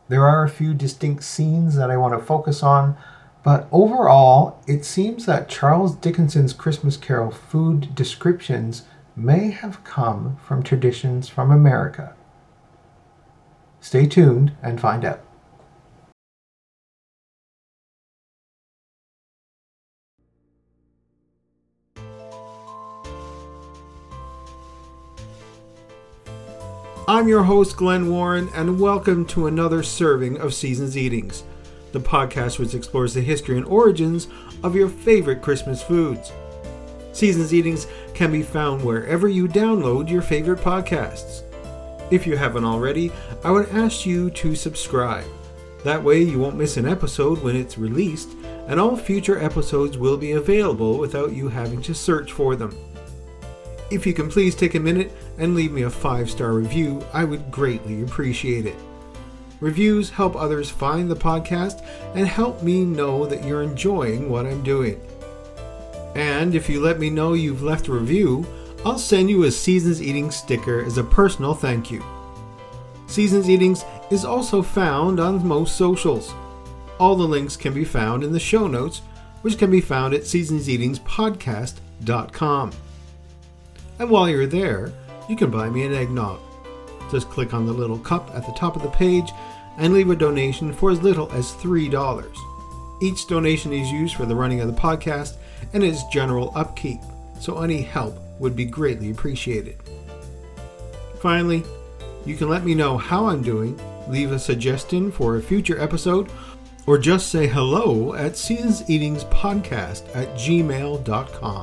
There are a few distinct scenes that I want to focus on, but overall, it seems that Charles Dickens's Christmas Carol food descriptions may have come from traditions from America. Stay tuned and find out. I'm your host, Glenn Warren, and welcome to another serving of Seasons Eatings, the podcast which explores the history and origins of your favorite Christmas foods. Seasons Eatings can be found wherever you download your favorite podcasts. If you haven't already, I would ask you to subscribe. That way you won't miss an episode when it's released, and all future episodes will be available without you having to search for them. If you can please take a minute and leave me a 5-star review, I would greatly appreciate it. Reviews help others find the podcast and help me know that you're enjoying what I'm doing. And if you let me know you've left a review, I'll send you a Seasons Eating sticker as a personal thank you. Seasons Eatings is also found on most socials. All the links can be found in the show notes, which can be found at seasonseatingspodcast.com. And while you're there, you can buy me an eggnog. Just click on the little cup at the top of the page and leave a donation for as little as $3. Each donation is used for the running of the podcast and its general upkeep, so any help would be greatly appreciated. Finally, you can let me know how I'm doing, leave a suggestion for a future episode, or just say hello at seasonseatingspodcast@gmail.com.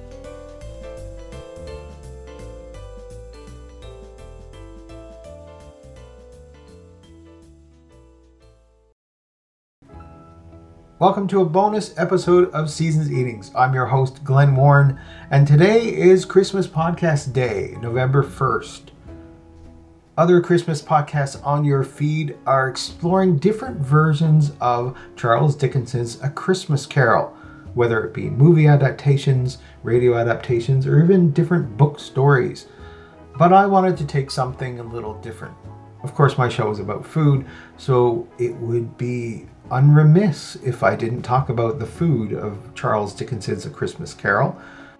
Welcome to a bonus episode of Seasons Eatings. I'm your host, Glenn Warren, and today is Christmas Podcast Day, November 1st. Other Christmas podcasts on your feed are exploring different versions of Charles Dickens's A Christmas Carol, whether it be movie adaptations, radio adaptations, or even different book stories. But I wanted to take something a little different. Of course, my show is about food, so it would be unremiss if I didn't talk about the food of Charles Dickens's A Christmas Carol.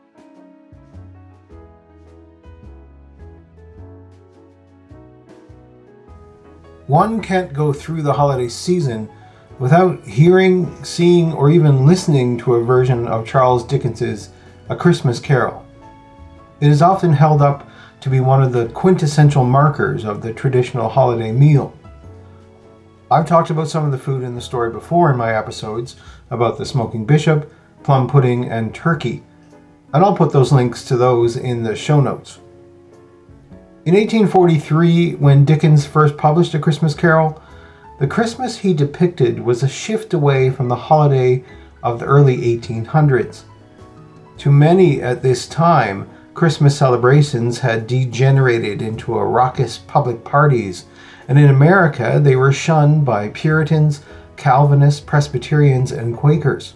One can't go through the holiday season without hearing, seeing, or even listening to a version of Charles Dickens's A Christmas Carol. It is often held up to be one of the quintessential markers of the traditional holiday meal. I've talked about some of the food in the story before in my episodes about the smoking bishop, plum pudding, and turkey, and I'll put those links to those in the show notes. In 1843, when Dickens first published A Christmas Carol, the Christmas he depicted was a shift away from the holiday of the early 1800s. To many at this time, Christmas celebrations had degenerated into a raucous public parties, and in America they were shunned by Puritans, Calvinists, Presbyterians, and Quakers.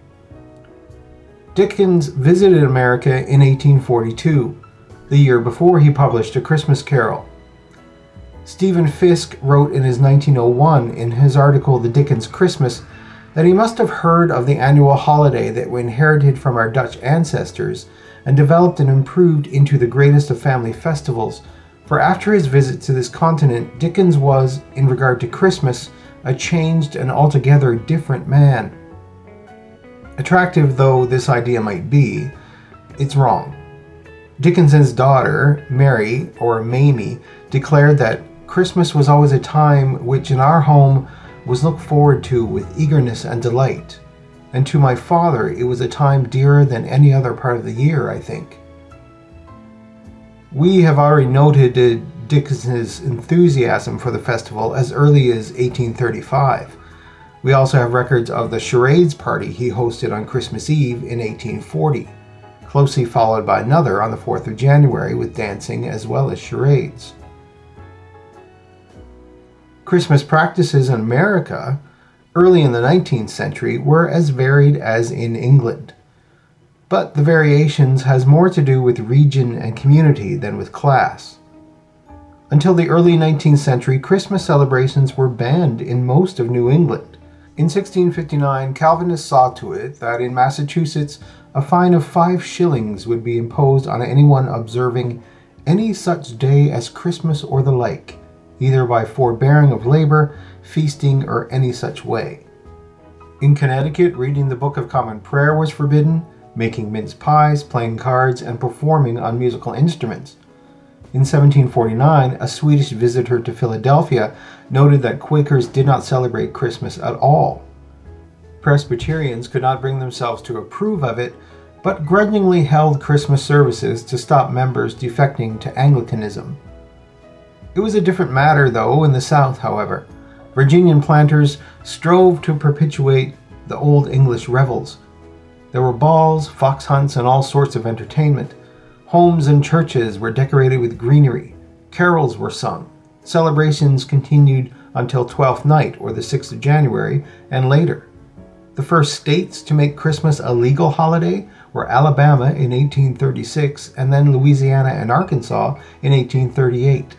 Dickens visited America in 1842, the year before he published A Christmas Carol. Stephen Fisk wrote in his 1901 in his article The Dickens Christmas that he must have heard of the annual holiday that we inherited from our Dutch ancestors and developed and improved into the greatest of family festivals, for after his visit to this continent, Dickens was, in regard to Christmas, a changed and altogether different man. Attractive though this idea might be, it's wrong. Dickens's daughter, Mary, or Mamie, declared that Christmas was always a time which in our home was looked forward to with eagerness and delight, and to my father it was a time dearer than any other part of the year, I think. We have already noted Dickens's enthusiasm for the festival as early as 1835. We also have records of the charades party he hosted on Christmas Eve in 1840, closely followed by another on the 4th of January with dancing as well as charades. Christmas practices in America early in the 19th century were as varied as in England. But the variations has more to do with region and community than with class. Until the early 19th century, Christmas celebrations were banned in most of New England. In 1659, Calvinists saw to it that in Massachusetts, a fine of 5 shillings would be imposed on anyone observing any such day as Christmas or the like, either by forbearing of labor, feasting, or any such way. In Connecticut, reading the Book of Common Prayer was forbidden, making mince pies, playing cards, and performing on musical instruments. In 1749, a Swedish visitor to Philadelphia noted that Quakers did not celebrate Christmas at all. Presbyterians could not bring themselves to approve of it, but grudgingly held Christmas services to stop members defecting to Anglicanism. It was a different matter, though, in the South, however. Virginian planters strove to perpetuate the Old English revels. There were balls, fox hunts, and all sorts of entertainment. Homes and churches were decorated with greenery. Carols were sung. Celebrations continued until Twelfth Night, or the 6th of January, and later. The first states to make Christmas a legal holiday were Alabama in 1836 and then Louisiana and Arkansas in 1838.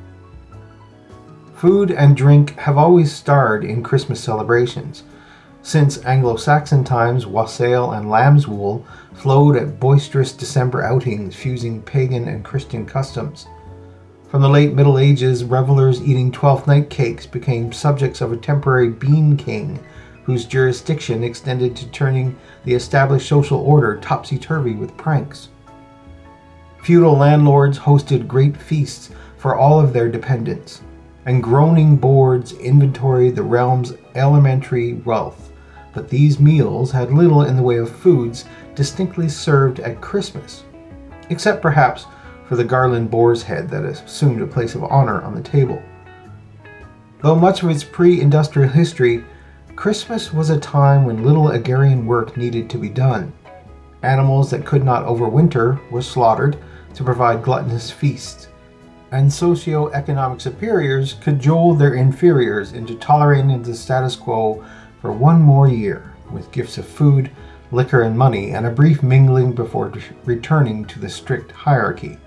Food and drink have always starred in Christmas celebrations. Since Anglo-Saxon times, wassail and lamb's wool flowed at boisterous December outings, fusing pagan and Christian customs. From the late Middle Ages, revelers eating Twelfth Night cakes became subjects of a temporary bean king, whose jurisdiction extended to turning the established social order topsy-turvy with pranks. Feudal landlords hosted great feasts for all of their dependents, and groaning boards inventoried the realm's elementary wealth, but these meals had little in the way of foods distinctly served at Christmas, except perhaps for the garland boar's head that assumed a place of honor on the table. Though much of its pre-industrial history, Christmas was a time when little agrarian work needed to be done. Animals that could not overwinter were slaughtered to provide gluttonous feasts, and socio-economic superiors cajoled their inferiors into tolerating the status quo for one more year, with gifts of food, liquor, and money, and a brief mingling before returning to the strict hierarchy.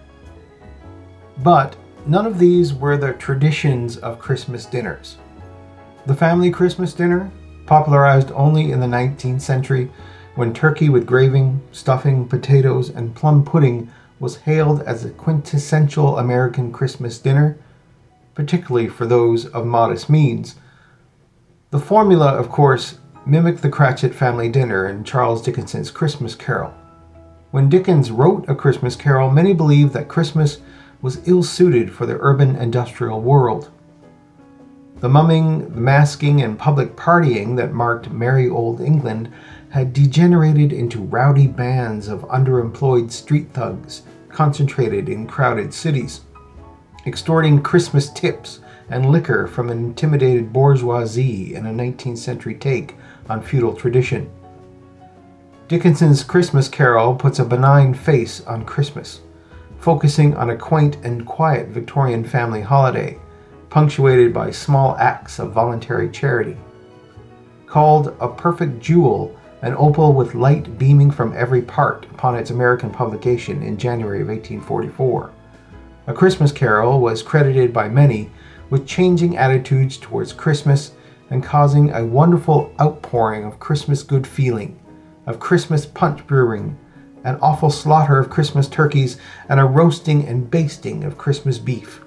But none of these were the traditions of Christmas dinners. The family Christmas dinner, popularized only in the 19th century, when turkey with gravy, stuffing, potatoes, and plum pudding was hailed as a quintessential American Christmas dinner, particularly for those of modest means. The formula, of course, mimicked the Cratchit family dinner in Charles Dickens's Christmas Carol. When Dickens wrote A Christmas Carol, many believed that Christmas was ill-suited for the urban industrial world. The mumming, the masking, and public partying that marked merry old England had degenerated into rowdy bands of underemployed street thugs concentrated in crowded cities, extorting Christmas tips and liquor from an intimidated bourgeoisie in a 19th century take on feudal tradition. Dickens's Christmas Carol puts a benign face on Christmas, focusing on a quaint and quiet Victorian family holiday, punctuated by small acts of voluntary charity. Called A Perfect Jewel, an opal with light beaming from every part upon its American publication in January of 1844. A Christmas Carol was credited by many with changing attitudes towards Christmas and causing a wonderful outpouring of Christmas good feeling, of Christmas punch brewing, an awful slaughter of Christmas turkeys, and a roasting and basting of Christmas beef.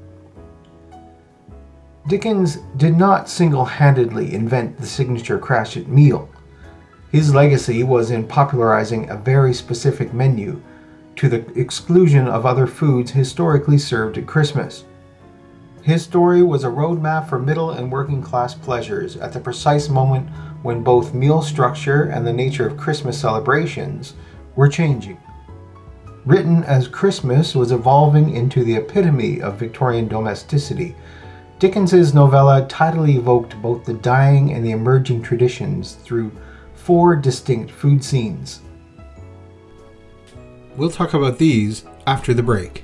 Dickens did not single-handedly invent the signature Cratchit meal. His legacy was in popularizing a very specific menu, to the exclusion of other foods historically served at Christmas. His story was a roadmap for middle and working class pleasures at the precise moment when both meal structure and the nature of Christmas celebrations were changing. Written as Christmas was evolving into the epitome of Victorian domesticity, Dickens's novella tidily evoked both the dying and the emerging traditions through 4 distinct food scenes. We'll talk about these after the break.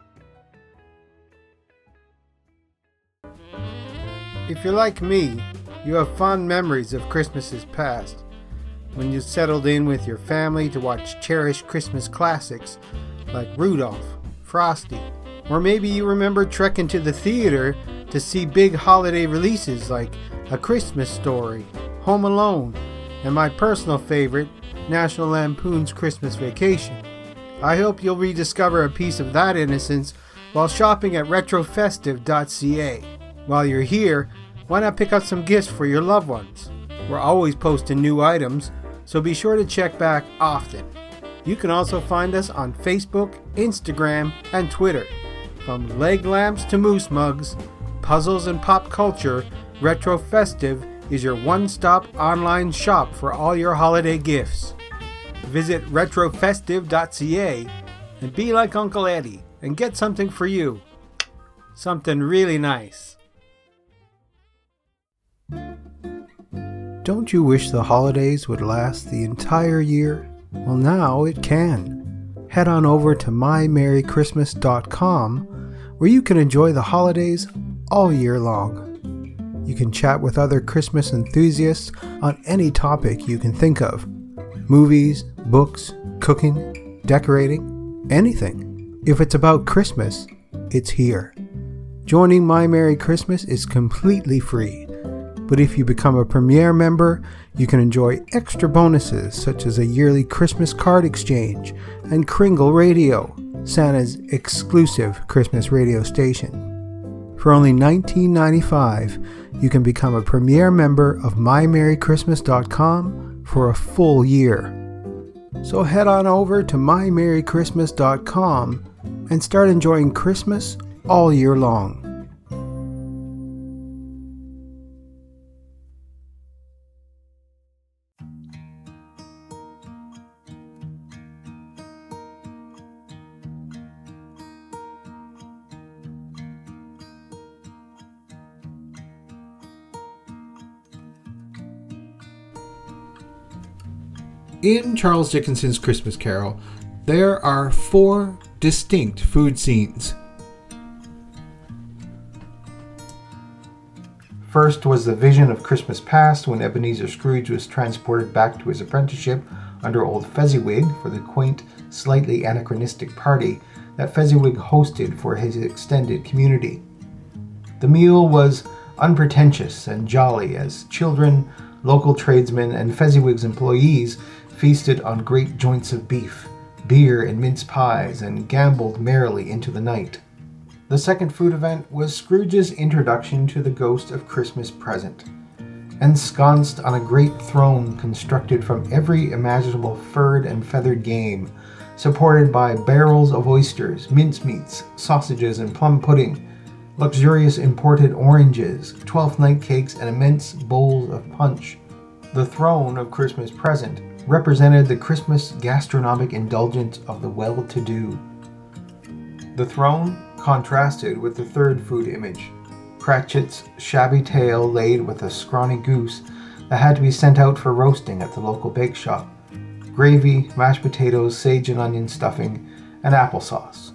If you're like me, you have fond memories of Christmases past, when you settled in with your family to watch cherished Christmas classics like Rudolph, Frosty, or maybe you remember trekking to the theater to see big holiday releases like A Christmas Story, Home Alone, and my personal favorite, National Lampoon's Christmas Vacation. I hope you'll rediscover a piece of that innocence while shopping at retrofestive.ca. While you're here, why not pick up some gifts for your loved ones? We're always posting new items, so be sure to check back often. You can also find us on Facebook, Instagram, and Twitter. From leg lamps to moose mugs, puzzles and pop culture, Retro Festive is your one-stop online shop for all your holiday gifts. Visit retrofestive.ca and be like Uncle Eddie and get something for you. Something really nice. Don't you wish the holidays would last the entire year? Well, now it can. Head on over to mymerrychristmas.com where you can enjoy the holidays all year long. You can chat with other Christmas enthusiasts on any topic you can think of. Movies, books, cooking, decorating, anything. If it's about Christmas, it's here. Joining My Merry Christmas is completely free. But if you become a Premier member, you can enjoy extra bonuses such as a yearly Christmas card exchange and Kringle Radio, Santa's exclusive Christmas radio station. For only $19.95, you can become a Premier member of mymerrychristmas.com for a full year. So head on over to mymerrychristmas.com and start enjoying Christmas all year long. In Charles Dickens's Christmas Carol, there are 4 distinct food scenes. First was the vision of Christmas past when Ebenezer Scrooge was transported back to his apprenticeship under old Fezziwig for the quaint, slightly anachronistic party that Fezziwig hosted for his extended community. The meal was unpretentious and jolly as children, local tradesmen, and Fezziwig's employees feasted on great joints of beef, beer and mince pies, and gambled merrily into the night. The second food event was Scrooge's introduction to the ghost of Christmas present. Ensconced on a great throne constructed from every imaginable furred and feathered game, supported by barrels of oysters, mincemeats, sausages, and plum pudding, luxurious imported oranges, 12th night cakes, and immense bowls of punch. The throne of Christmas present represented the Christmas gastronomic indulgence of the well-to-do. The throne contrasted with the third food image, Cratchit's shabby tail laid with a scrawny goose that had to be sent out for roasting at the local bake shop, gravy, mashed potatoes, sage and onion stuffing, and applesauce.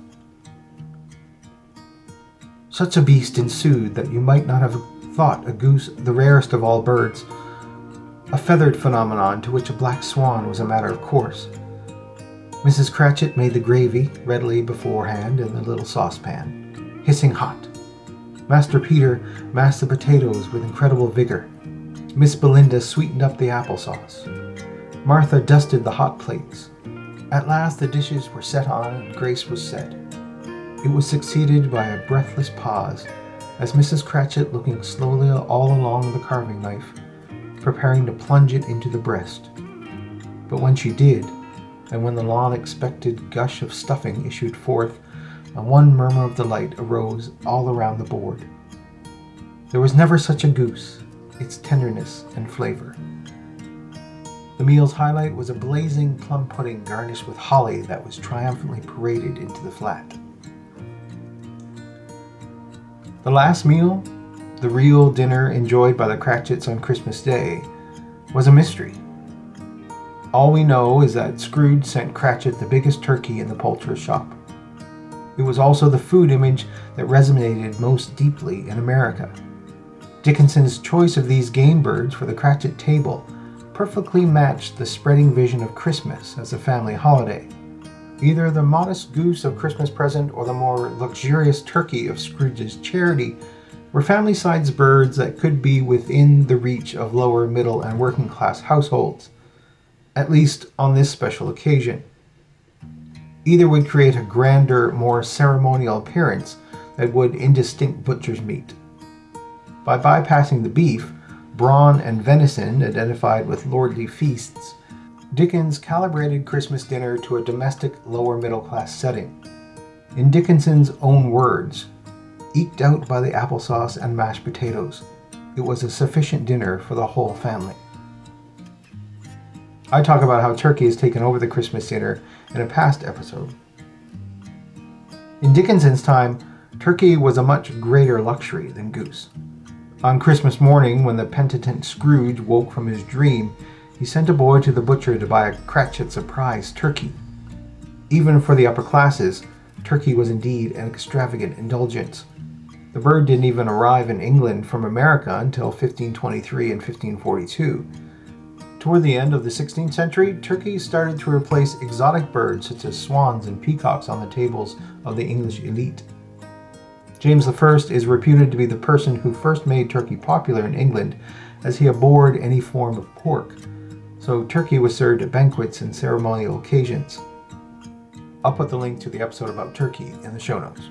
Such a beast ensued that you might not have thought a goose the rarest of all birds, a feathered phenomenon to which a black swan was a matter of course. Mrs. Cratchit made the gravy readily beforehand in the little saucepan, hissing hot. Master Peter mashed the potatoes with incredible vigor. Miss Belinda sweetened up the applesauce. Martha dusted the hot plates. At last the dishes were set on and grace was said. It was succeeded by a breathless pause, as Mrs. Cratchit, looking slowly all along the carving knife, preparing to plunge it into the breast. But when she did, and when the long-expected gush of stuffing issued forth, and one murmur of delight arose all around the board. There was never such a goose, its tenderness and flavor. The meal's highlight was a blazing plum pudding garnished with holly that was triumphantly paraded into the flat. The last meal, the real dinner enjoyed by the Cratchits on Christmas Day, was a mystery. All we know is that Scrooge sent Cratchit the biggest turkey in the poulterer's shop. It was also the food image that resonated most deeply in America. Dickinson's choice of these game birds for the Cratchit table perfectly matched the spreading vision of Christmas as a family holiday. Either the modest goose of Christmas present or the more luxurious turkey of Scrooge's charity were family-sized birds that could be within the reach of lower, middle, and working-class households, at least on this special occasion. Either would create a grander, more ceremonial appearance that would indistinct butcher's meat. By bypassing the beef, brawn, and venison identified with lordly feasts, Dickens calibrated Christmas dinner to a domestic lower middle class setting. In Dickinson's own words, eked out by the applesauce and mashed potatoes, it was a sufficient dinner for the whole family. I talk about how turkey has taken over the Christmas dinner in a past episode. In Dickinson's time, turkey was a much greater luxury than goose. On Christmas morning, when the penitent Scrooge woke from his dream, he sent a boy to the butcher to buy a Cratchit surprise turkey. Even for the upper classes, turkey was indeed an extravagant indulgence. The bird didn't even arrive in England from America until 1523 and 1542. Toward the end of the 16th century, turkeys started to replace exotic birds such as swans and peacocks on the tables of the English elite. James I is reputed to be the person who first made turkey popular in England, as he abhorred any form of pork, so turkey was served at banquets and ceremonial occasions. I'll put the link to the episode about turkey in the show notes.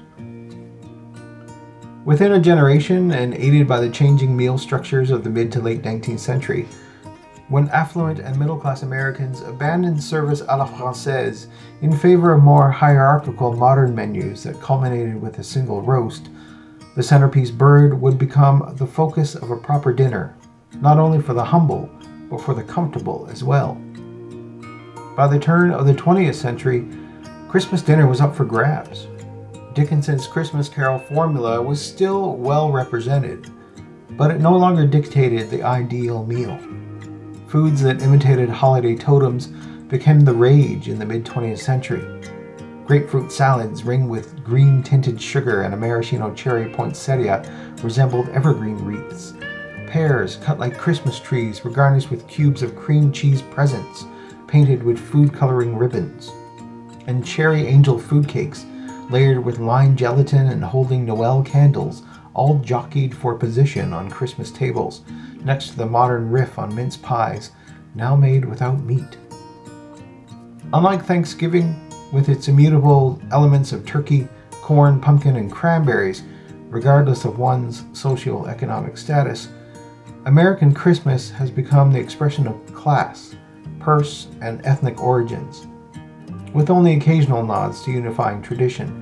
Within a generation, and aided by the changing meal structures of the mid to late 19th century, when affluent and middle-class Americans abandoned service à la française in favor of more hierarchical modern menus that culminated with a single roast, the centerpiece bird would become the focus of a proper dinner, not only for the humble, but for the comfortable as well. By the turn of the 20th century, Christmas dinner was up for grabs. Dickinson's Christmas Carol formula was still well represented, but it no longer dictated the ideal meal. Foods that imitated holiday totems became the rage in the mid-20th century. Grapefruit salads ringed with green-tinted sugar and a maraschino cherry poinsettia resembled evergreen wreaths. Pears, cut like Christmas trees, were garnished with cubes of cream cheese presents, painted with food-coloring ribbons. And cherry angel food cakes, layered with lime gelatin and holding Noel candles, all jockeyed for position on Christmas tables, next to the modern riff on mince pies, now made without meat. Unlike Thanksgiving, with its immutable elements of turkey, corn, pumpkin, and cranberries, regardless of one's socio-economic status, American Christmas has become the expression of class, purse, and ethnic origins, with only occasional nods to unifying tradition.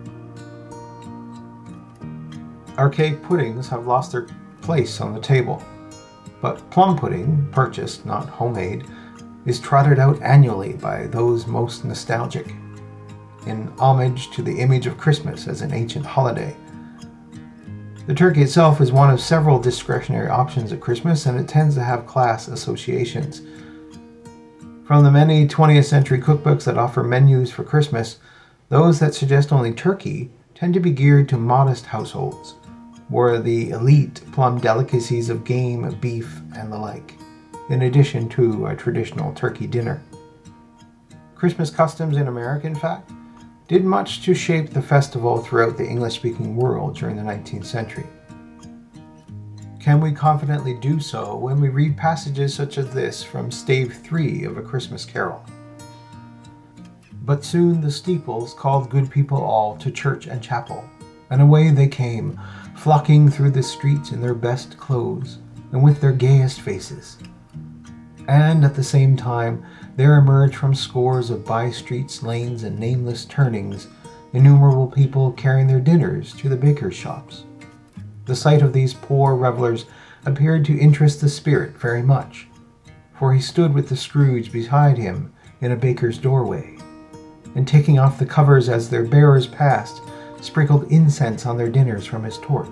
Archaic puddings have lost their place on the table, but plum pudding, purchased, not homemade, is trotted out annually by those most nostalgic, in homage to the image of Christmas as an ancient holiday. The turkey itself is one of several discretionary options at Christmas, and it tends to have class associations. From the many 20th century cookbooks that offer menus for Christmas, those that suggest only turkey tend to be geared to modest households, where the elite plum delicacies of game, beef, and the like, in addition to a traditional turkey dinner. Christmas customs in America, in fact, did much to shape the festival throughout the English-speaking world during the 19th century. Can we confidently do so when we read passages such as this from Stave 3 of A Christmas Carol? But soon the steeples called good people all to church and chapel, and away they came, flocking through the streets in their best clothes and with their gayest faces. And at the same time, there emerged from scores of by-streets, lanes, and nameless turnings, innumerable people carrying their dinners to the bakers' shops. The sight of these poor revelers appeared to interest the spirit very much, for he stood with the Scrooge beside him in a baker's doorway, and taking off the covers as their bearers passed, sprinkled incense on their dinners from his torch.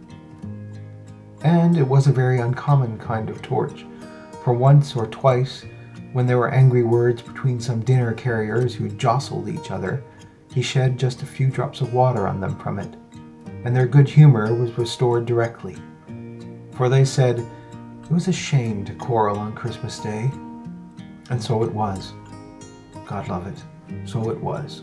And it was a very uncommon kind of torch, for once or twice, when there were angry words between some dinner carriers who jostled each other, he shed just a few drops of water on them from it, and their good humor was restored directly. For they said, "It was a shame to quarrel on Christmas Day." And so it was. God love it, so it was.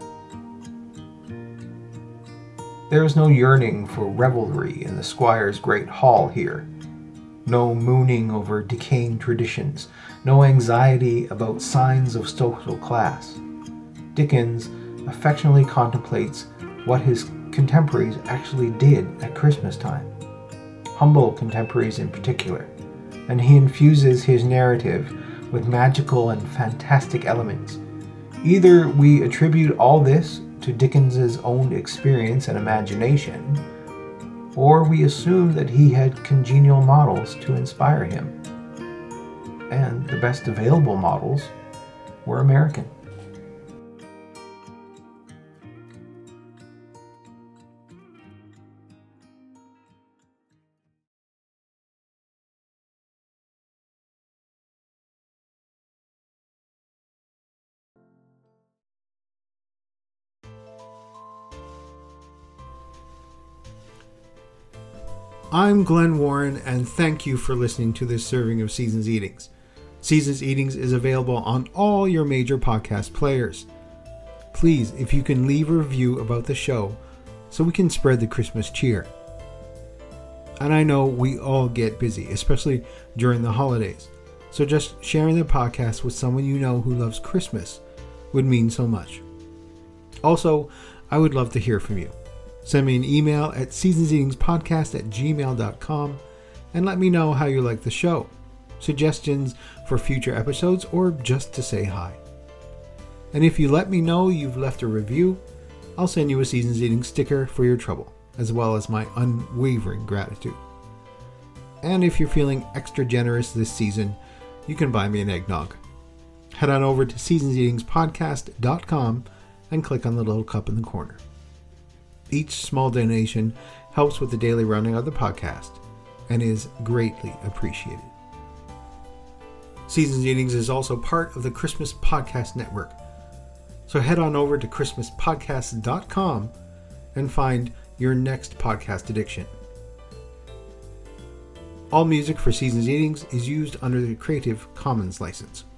There is no yearning for revelry in the squire's great hall here. No mooning over decaying traditions, no anxiety about signs of social class. Dickens affectionately contemplates what his contemporaries actually did at Christmas time, humble contemporaries in particular, and he infuses his narrative with magical and fantastic elements. Either we attribute all this to Dickens's own experience and imagination, or we assume that he had congenial models to inspire him. And the best available models were American. I'm Glenn Warren, and thank you for listening to this serving of Seasons Eatings. Seasons Eatings is available on all your major podcast players. Please, if you can leave a review about the show so we can spread the Christmas cheer. And I know we all get busy, especially during the holidays, so just sharing the podcast with someone you know who loves Christmas would mean so much. Also, I would love to hear from you. Send me an email at seasonseatingspodcast@gmail.com and let me know how you like the show, suggestions for future episodes, or just to say hi. And if you let me know you've left a review, I'll send you a Seasons Eating sticker for your trouble, as well as my unwavering gratitude. And if you're feeling extra generous this season, you can buy me an eggnog. Head on over to seasonseatingspodcast.com and click on the little cup in the corner. Each small donation helps with the daily running of the podcast and is greatly appreciated. Seasons Eatings is also part of the Christmas Podcast Network. So head on over to christmaspodcast.com and find your next podcast addiction. All music for Seasons Eatings is used under the Creative Commons license.